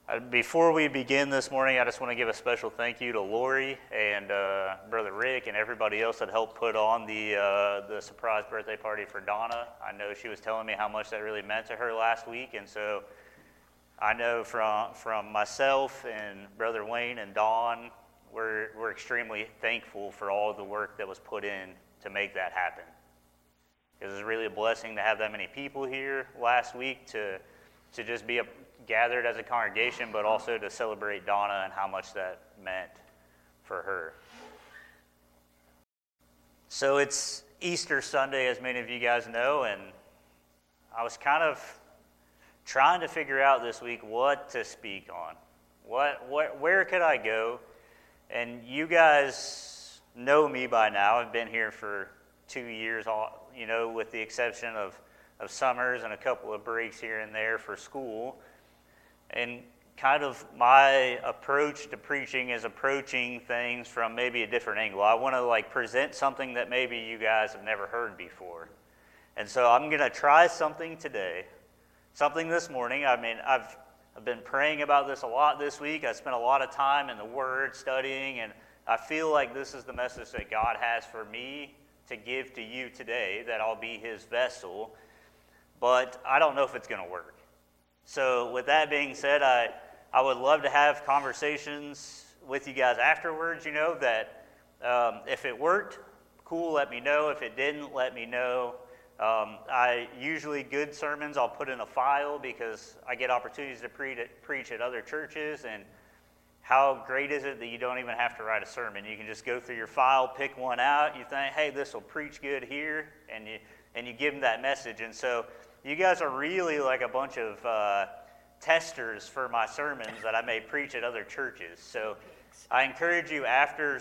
Before we begin this morning, I just want to give a special thank you to Lori and Brother Rick and everybody else that helped put on the surprise birthday party for Donna. I know she was telling me how much that really meant to her last week, and so I know from myself and Brother Wayne and Dawn, we're extremely thankful for all the work that was put in to make that happen. It was really a blessing to have that many people here last week to just be gathered as a congregation, but also to celebrate Donna and how much that meant for her. So it's Easter Sunday, as many of you guys know, and I was kind of trying to figure out this week what to speak on. Where could I go? And you guys know me by now. I've been here for 2 years, with the exception of summers and a couple of breaks here and there for school. And kind of my approach to preaching is approaching things from maybe a different angle. I want to present something that maybe you guys have never heard before. And so I'm going to try something today, something this morning. I mean, I've been praying about this a lot this week. I spent a lot of time in the Word studying, and I feel like this is the message that God has for me to give to you today, that I'll be His vessel. But I don't know if it's going to work. So with that being said, I would love to have conversations with you guys afterwards, that if it worked, cool, let me know. If it didn't, let me know. I usually, good sermons I'll put in a file because I get opportunities to preach at other churches, and how great is it that you don't even have to write a sermon. You can just go through your file, pick one out, you think, hey, this will preach good here, and you give them that message. And so you guys are really like a bunch of testers for my sermons that I may preach at other churches. So I encourage you after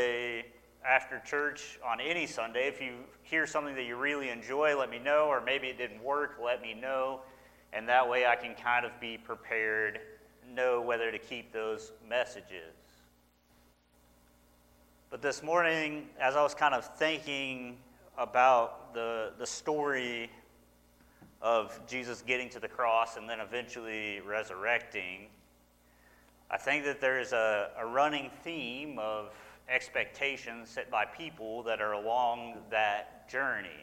church on any Sunday, if you hear something that you really enjoy, let me know, or maybe it didn't work, let me know, and that way I can kind of be prepared, know whether to keep those messages. But this morning, as I was kind of thinking about the story of Jesus getting to the cross and then eventually resurrecting, I think that there's a running theme of expectations set by people that are along that journey.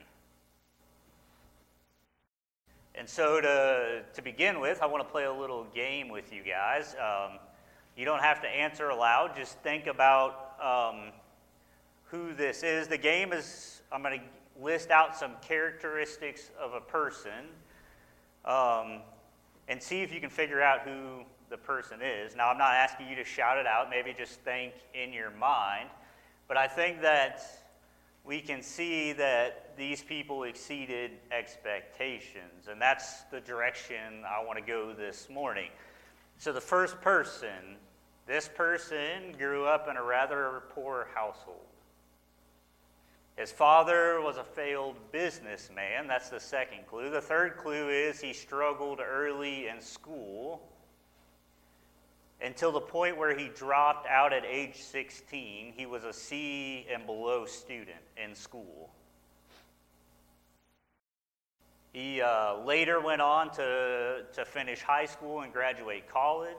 And so to begin with, I want to play a little game with you guys. You don't have to answer aloud. Just think about who this is. The game is, I'm going to list out some characteristics of a person and see if you can figure out who the person is. Now, I'm not asking you to shout it out. Maybe just think in your mind. But I think that we can see that these people exceeded expectations, and that's the direction I want to go this morning. So the first person, this person grew up in a rather poor household. His father was a failed businessman. That's the second clue. The third clue is he struggled early in school until the point where he dropped out at age 16. He was a C and below student in school. He later went on to finish high school and graduate college.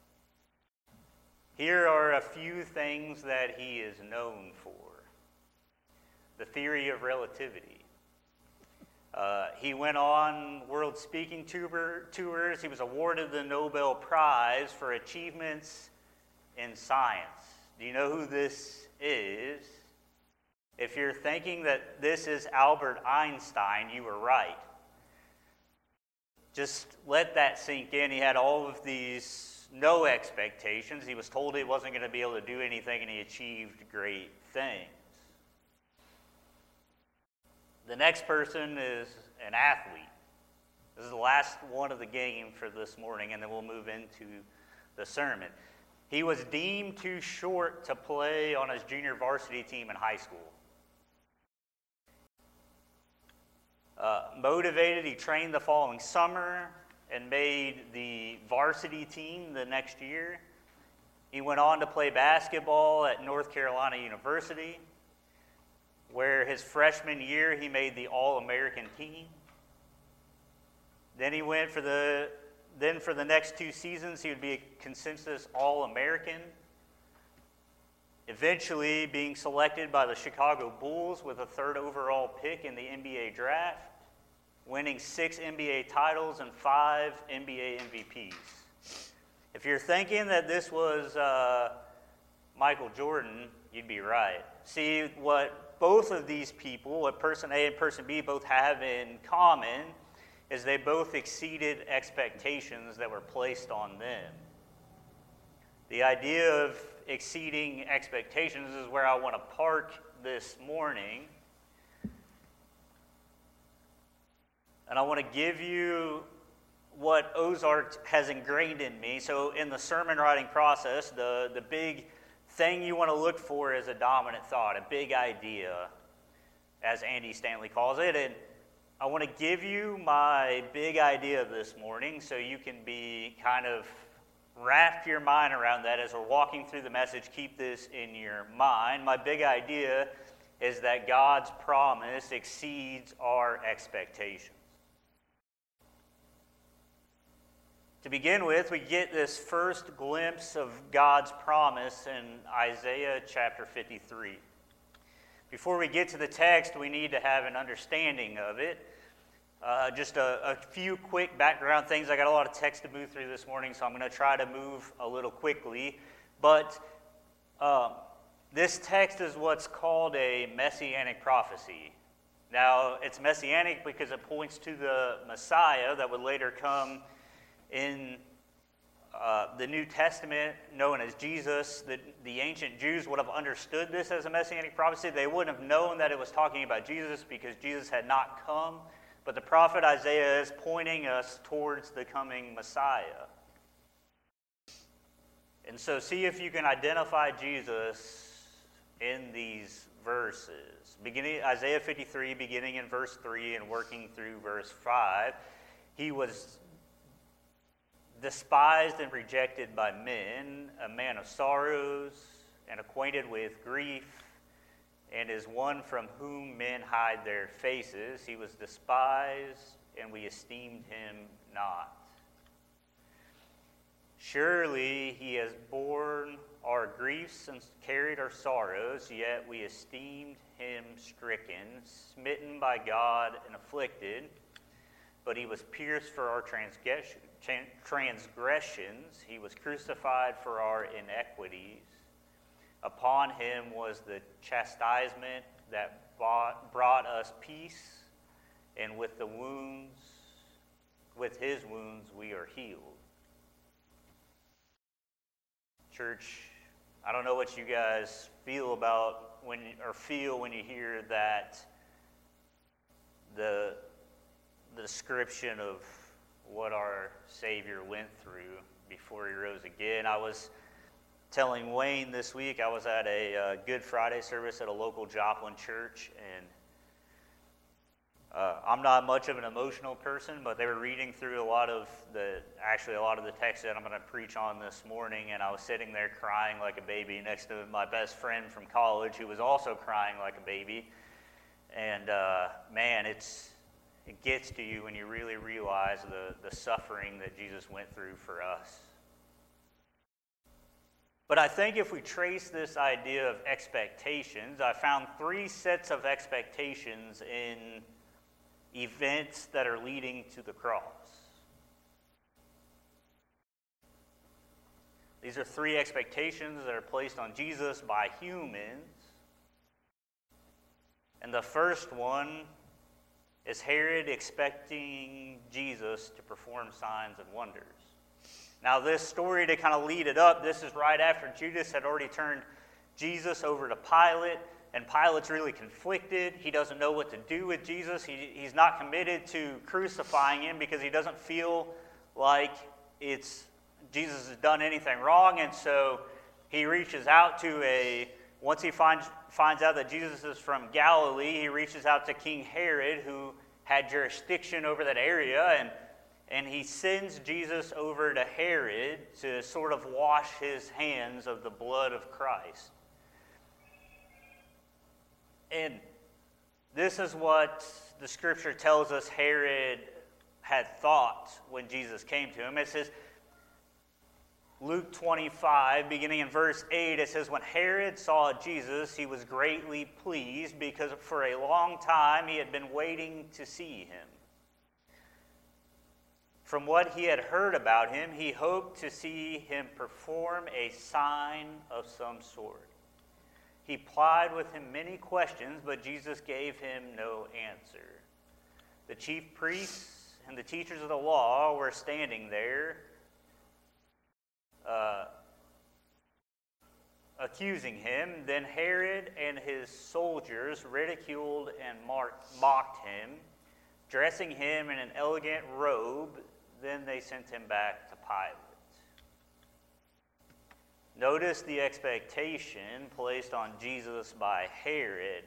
Here are a few things that he is known for. The theory of relativity. He went on world speaking tours. He was awarded the Nobel Prize for achievements in science. Do you know who this is? If you're thinking that this is Albert Einstein, you were right. Just let that sink in. He had all of these no expectations. He was told he wasn't going to be able to do anything, and he achieved great things. The next person is an athlete. This is the last one of the game for this morning, and then we'll move into the sermon. He was deemed too short to play on his junior varsity team in high school. Motivated, he trained the following summer and made the varsity team the next year. He went on to play basketball at North Carolina University, where his freshman year he made the All-American team. Then he went for the then for the next 2 seasons, he would be a consensus All-American, eventually being selected by the Chicago Bulls with a 3rd overall pick in the NBA draft, winning 6 NBA titles and 5 NBA MVPs. If you're thinking that this was Michael Jordan, you'd be right. See, what both of these people, what person A and person B both have in common, is they both exceeded expectations that were placed on them. The idea of exceeding expectations is where I want to park this morning. And I want to give you what Ozark has ingrained in me. So in the sermon writing process, the big thing you want to look for is a dominant thought, a big idea, as Andy Stanley calls it. And I want to give you my big idea this morning so you can be kind of wrap your mind around that as we're walking through the message. Keep this in your mind. My big idea is that God's promise exceeds our expectations. To begin with, we get this first glimpse of God's promise in Isaiah chapter 53. Before we get to the text, we need to have an understanding of it. Just a few quick background things. I got a lot of text to move through this morning, so I'm going to try to move a little quickly. But this text is what's called a messianic prophecy. Now, it's messianic because it points to the Messiah that would later come in the New Testament, known as Jesus. The ancient Jews would have understood this as a messianic prophecy. They wouldn't have known that it was talking about Jesus because Jesus had not come. But the prophet Isaiah is pointing us towards the coming Messiah. And so see if you can identify Jesus in these verses. Beginning Isaiah 53, beginning in verse 3 and working through verse 5. He was despised and rejected by men, a man of sorrows and acquainted with grief, and is one from whom men hide their faces. He was despised, and we esteemed him not. Surely he has borne our griefs and carried our sorrows, yet we esteemed him stricken, smitten by God, and afflicted. But he was pierced for our transgressions. He was crucified for our iniquities. Upon him was the chastisement that brought us peace, and with his wounds we are healed. Church, I don't know what you guys feel when you hear that the description of what our Savior went through before he rose again. I was telling Wayne this week, I was at a Good Friday service at a local Joplin church, and I'm not much of an emotional person, but they were reading through a lot of the text that I'm going to preach on this morning, and I was sitting there crying like a baby next to my best friend from college who was also crying like a baby. And man, it gets to you when you really realize the suffering that Jesus went through for us. But I think if we trace this idea of expectations, I found 3 sets of expectations in events that are leading to the cross. These are 3 expectations that are placed on Jesus by humans. And the first one is Herod expecting Jesus to perform signs and wonders. Now, this story, to kind of lead it up, this is right after Judas had already turned Jesus over to Pilate, and Pilate's really conflicted. He doesn't know what to do with Jesus. He's not committed to crucifying him because he doesn't feel like Jesus has done anything wrong, and so he reaches out to once he finds out that Jesus is from Galilee, he reaches out to King Herod, who had jurisdiction over that area, and he sends Jesus over to Herod to sort of wash his hands of the blood of Christ. And this is what the scripture tells us Herod had thought when Jesus came to him. It says, Luke 25, beginning in verse 8, it says, when Herod saw Jesus, he was greatly pleased because for a long time he had been waiting to see him. From what he had heard about him, he hoped to see him perform a sign of some sort. He plied with him many questions, but Jesus gave him no answer. The chief priests and the teachers of the law were standing there, accusing him. Then Herod and his soldiers ridiculed and mocked him, dressing him in an elegant robe. Then they sent him back to Pilate. Notice the expectation placed on Jesus by Herod.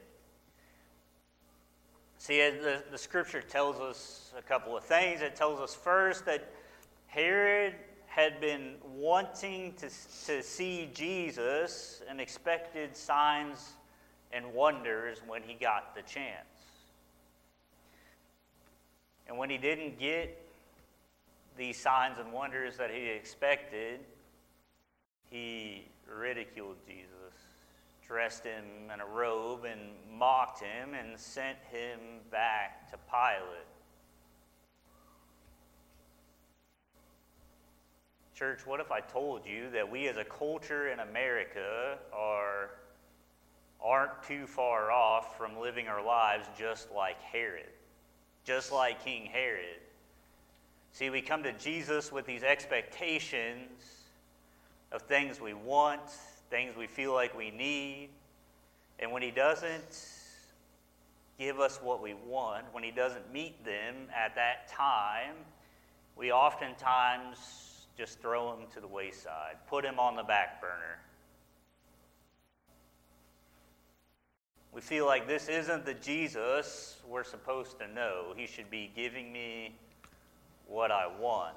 See, the scripture tells us a couple of things. It tells us first that Herod had been wanting to see Jesus and expected signs and wonders when he got the chance. And when he didn't get these signs and wonders that he expected, he ridiculed Jesus, dressed him in a robe and mocked him and sent him back to Pilate. Church, what if I told you that we as a culture in America aren't too far off from living our lives just like Herod, just like King Herod? See, we come to Jesus with these expectations of things we want, things we feel like we need, and when he doesn't give us what we want, when he doesn't meet them at that time, we oftentimes just throw him to the wayside, put him on the back burner. We feel like this isn't the Jesus we're supposed to know. He should be giving me what I want.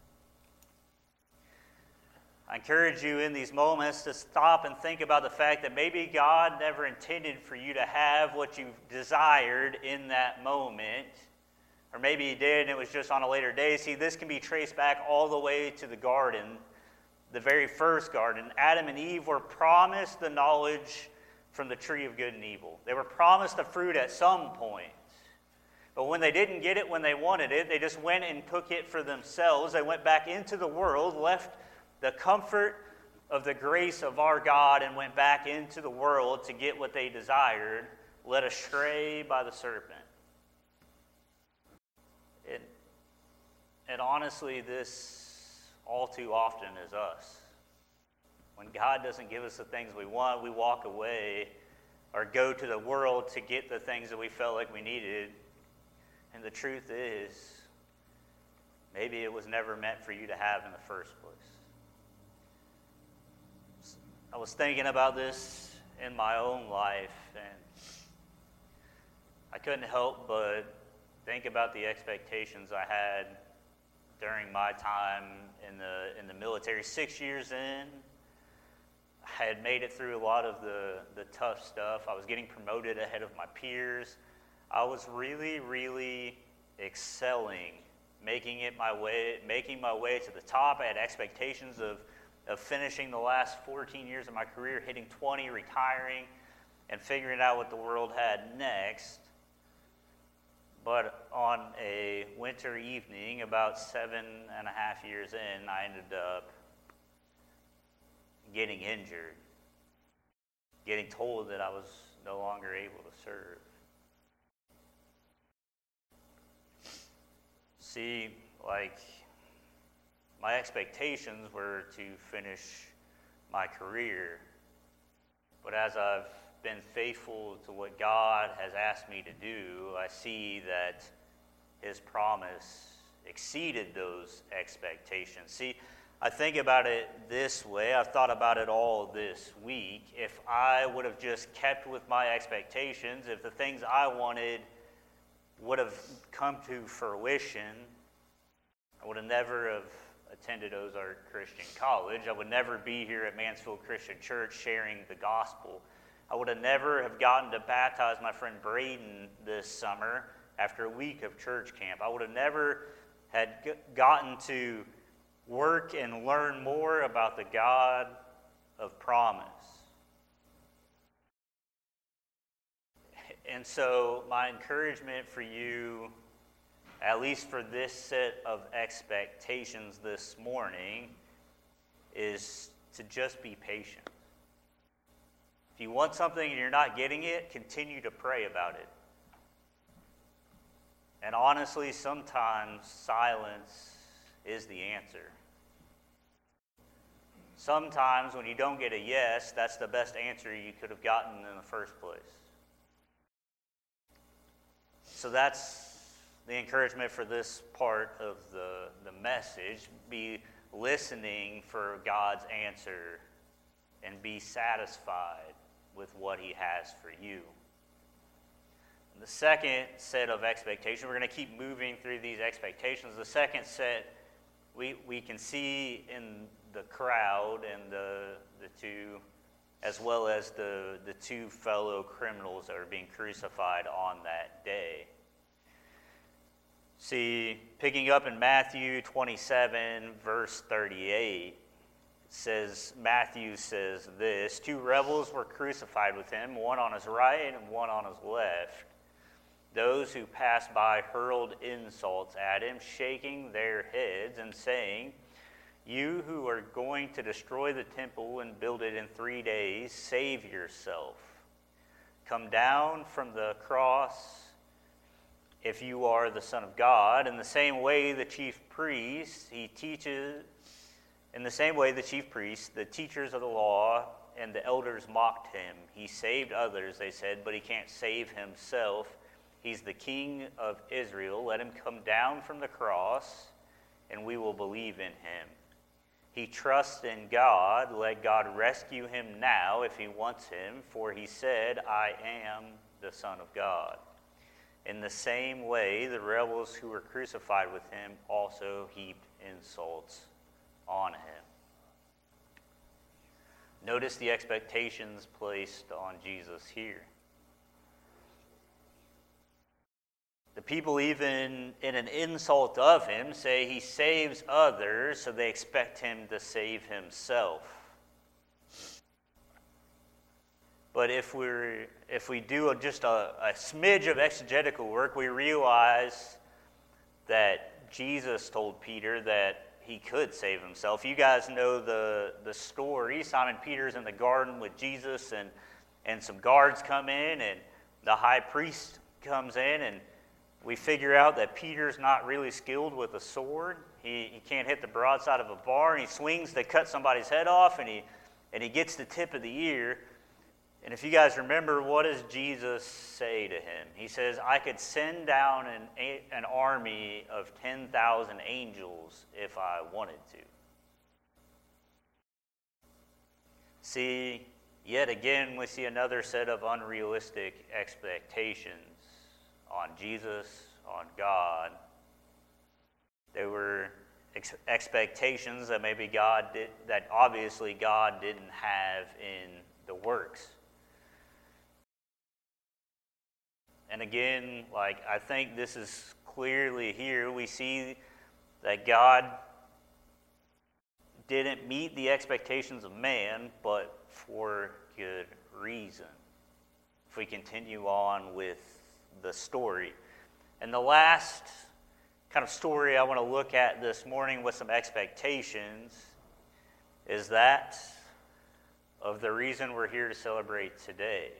I encourage you in these moments to stop and think about the fact that maybe God never intended for you to have what you desired in that moment. Or maybe he did and it was just on a later day. See, this can be traced back all the way to the garden, the very first garden. Adam and Eve were promised the knowledge from the tree of good and evil. They were promised the fruit at some point. But when they didn't get it when they wanted it, they just went and took it for themselves. They went back into the world, left the comfort of the grace of our God, and went back into the world to get what they desired, led astray by the serpent. And honestly, this all too often is us. When God doesn't give us the things we want, we walk away or go to the world to get the things that we felt like we needed. And the truth is, maybe it was never meant for you to have in the first place. I was thinking about this in my own life, and I couldn't help but think about the expectations I had during my time in the military. 6 years in, I had made it through a lot of the tough stuff. I was getting promoted ahead of my peers. I was really, really excelling, making my way to the top. I had expectations of finishing the last 14 years of my career, hitting 20, retiring, and figuring out what the world had next. But on a winter evening, about 7.5 years in, I ended up getting injured, getting told that I was no longer able to serve. See, my expectations were to finish my career, but as I've been faithful to what God has asked me to do, I see that his promise exceeded those expectations. See, I think about it this way. I've thought about it all this week. If I would have just kept with my expectations, if the things I wanted would have come to fruition, I would have never have attended Ozark Christian College. I would never be here at Mansfield Christian Church sharing the gospel. I would have never have gotten to baptize my friend Braden this summer after a week of church camp. I would have never had gotten to work and learn more about the God of promise. And so my encouragement for you, at least for this set of expectations this morning, is to just be patient. If you want something and you're not getting it, continue to pray about it. And honestly, sometimes silence is the answer. Sometimes when you don't get a yes, that's the best answer you could have gotten in the first place. So that's the encouragement for this part of the message. Be listening for God's answer and be satisfied with what he has for you. The second set of expectations, we're going to keep moving through these expectations. The second set, we can see in the crowd and the two, as well as the two fellow criminals that are being crucified on that day. See, picking up in Matthew 27, verse 38, Matthew says this, 2 rebels were crucified with him, one on his right and one on his left. Those who passed by hurled insults at him, shaking their heads and saying, "You who are going to destroy the temple and build it in 3 days, save yourself. Come down from the cross if you are the Son of God." In the same way, the chief priests, the teachers of the law, and the elders mocked him. He saved others, they said, but he can't save himself. He's the King of Israel. Let him come down from the cross, and we will believe in him. He trusts in God. Let God rescue him now if he wants him, for he said, "I am the Son of God." In the same way, the rebels who were crucified with him also heaped insults on him. Notice the expectations placed on Jesus here. The people, even in an insult of him, say he saves others, so they expect him to save himself. But if we do just a smidge of exegetical work, we realize that Jesus told Peter that he could save himself. You guys know the story. Simon Peter's in the garden with Jesus, and some guards come in, and the high priest comes in, and we figure out that Peter's not really skilled with a sword. He can't hit the broadside of a bar, and he swings to cut somebody's head off, and he gets the tip of the ear. And if you guys remember, what does Jesus say to him? He says, "I could send down an army of 10,000 angels if I wanted to." See, yet again, we see another set of unrealistic expectations on Jesus, on God. They were expectations that maybe that obviously God didn't have in the works. And again, I think this is clearly here. We see that God didn't meet the expectations of man, but for good reason. If we continue on with the story. And the last kind of story I want to look at this morning with some expectations is that of the reason we're here to celebrate today.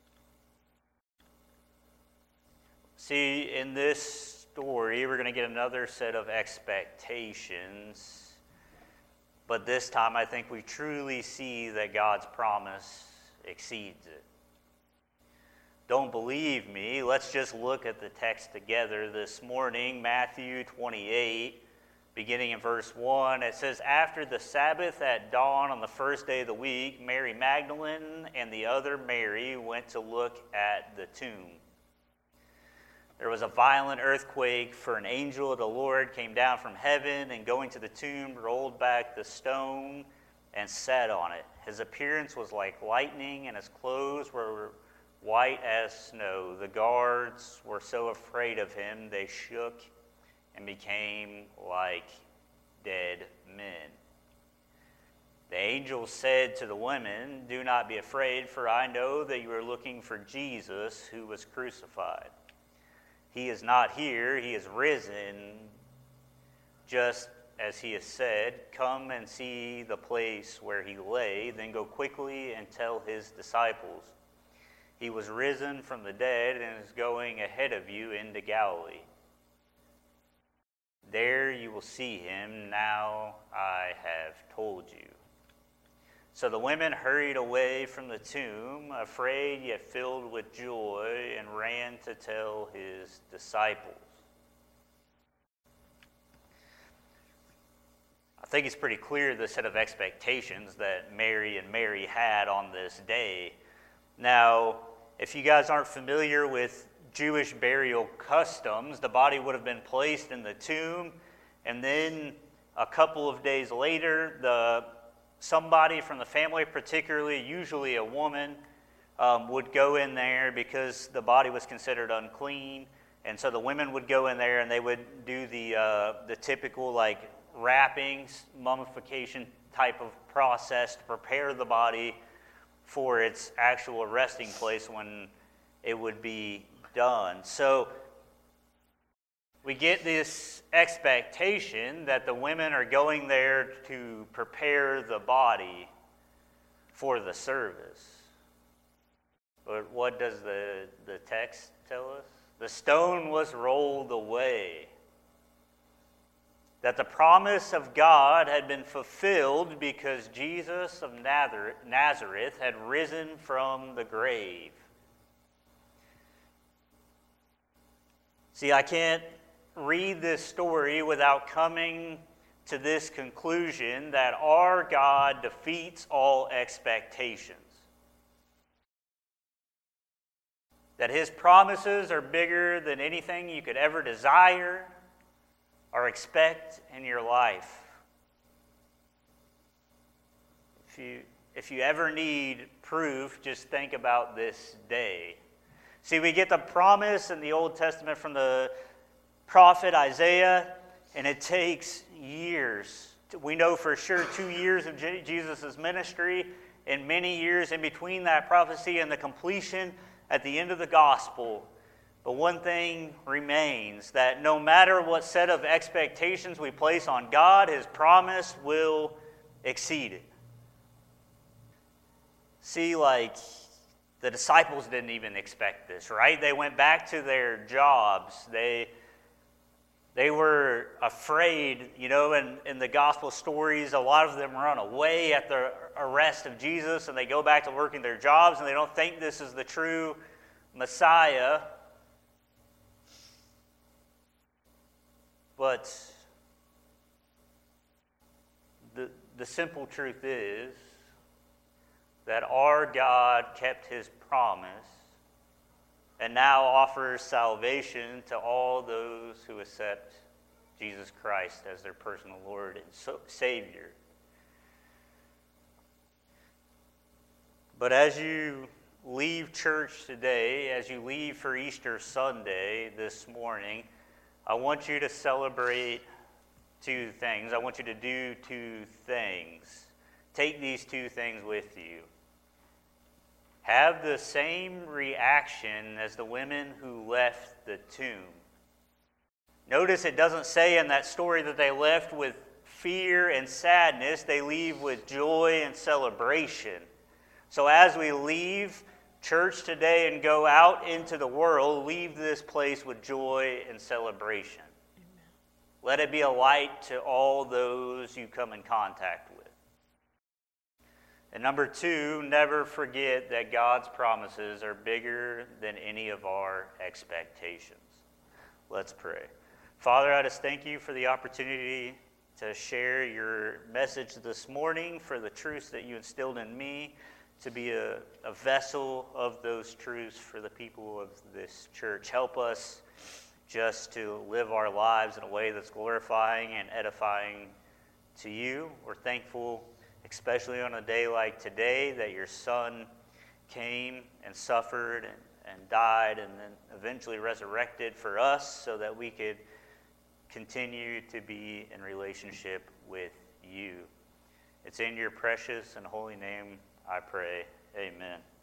See, in this story, we're going to get another set of expectations, but this time I think we truly see that God's promise exceeds it. Don't believe me? Let's just look at the text together this morning. Matthew 28, beginning in verse 1. It says, "After the Sabbath at dawn on the first day of the week, Mary Magdalene and the other Mary went to look at the tomb. There was a violent earthquake, for an angel of the Lord came down from heaven and going to the tomb, rolled back the stone and sat on it. His appearance was like lightning, and his clothes were white as snow. The guards were so afraid of him, they shook and became like dead men. The angel said to the women, "Do not be afraid, for I know that you are looking for Jesus who was crucified. He is not here, he is risen, just as he has said. Come and see the place where he lay, then go quickly and tell his disciples. He was risen from the dead and is going ahead of you into Galilee. There you will see him. Now I have told you." So the women hurried away from the tomb, afraid yet filled with joy, and ran to tell his disciples. I think it's pretty clear the set of expectations that Mary and Mary had on this day. Now, if you guys aren't familiar with Jewish burial customs, the body would have been placed in the tomb, and then a couple of days later, somebody from the family, particularly usually a woman, would go in there because the body was considered unclean, and so the women would go in there and they would do the typical like wrappings, mummification type of process to prepare the body for its actual resting place when it would be done. So we get this expectation that the women are going there to prepare the body for the service. But what does the text tell us? The stone was rolled away. That the promise of God had been fulfilled because Jesus of Nazareth had risen from the grave. See, I can't read this story without coming to this conclusion that our God defeats all expectations. That his promises are bigger than anything you could ever desire or expect in your life. If you ever need proof, just think about this day. See, we get the promise in the Old Testament from the prophet Isaiah, and it takes years. We know for sure 2 years of Jesus' ministry and many years in between that prophecy and the completion at the end of the gospel. But one thing remains, that no matter what set of expectations we place on God, his promise will exceed it. See, like, the disciples didn't even expect this, right? They went back to their jobs. They were afraid, in the gospel stories, a lot of them run away at the arrest of Jesus, and they go back to working their jobs, and they don't think this is the true Messiah. But the simple truth is that our God kept his promise and now offers salvation to all those who accept Jesus Christ as their personal Lord and Savior. But as you leave church today, as you leave for Easter Sunday this morning, I want you to celebrate 2 things. I want you to do 2 things. Take these 2 things with you. Have the same reaction as the women who left the tomb. Notice it doesn't say in that story that they left with fear and sadness. They leave with joy and celebration. So as we leave church today and go out into the world, leave this place with joy and celebration. Amen. Let it be a light to all those you come in contact with. And number 2, never forget that God's promises are bigger than any of our expectations. Let's pray. Father, I just thank you for the opportunity to share your message this morning, for the truths that you instilled in me, to be a vessel of those truths for the people of this church. Help us just to live our lives in a way that's glorifying and edifying to you. We're thankful, especially on a day like today, that your Son came and suffered and died and then eventually resurrected for us so that we could continue to be in relationship with you. It's in your precious and holy name I pray. Amen.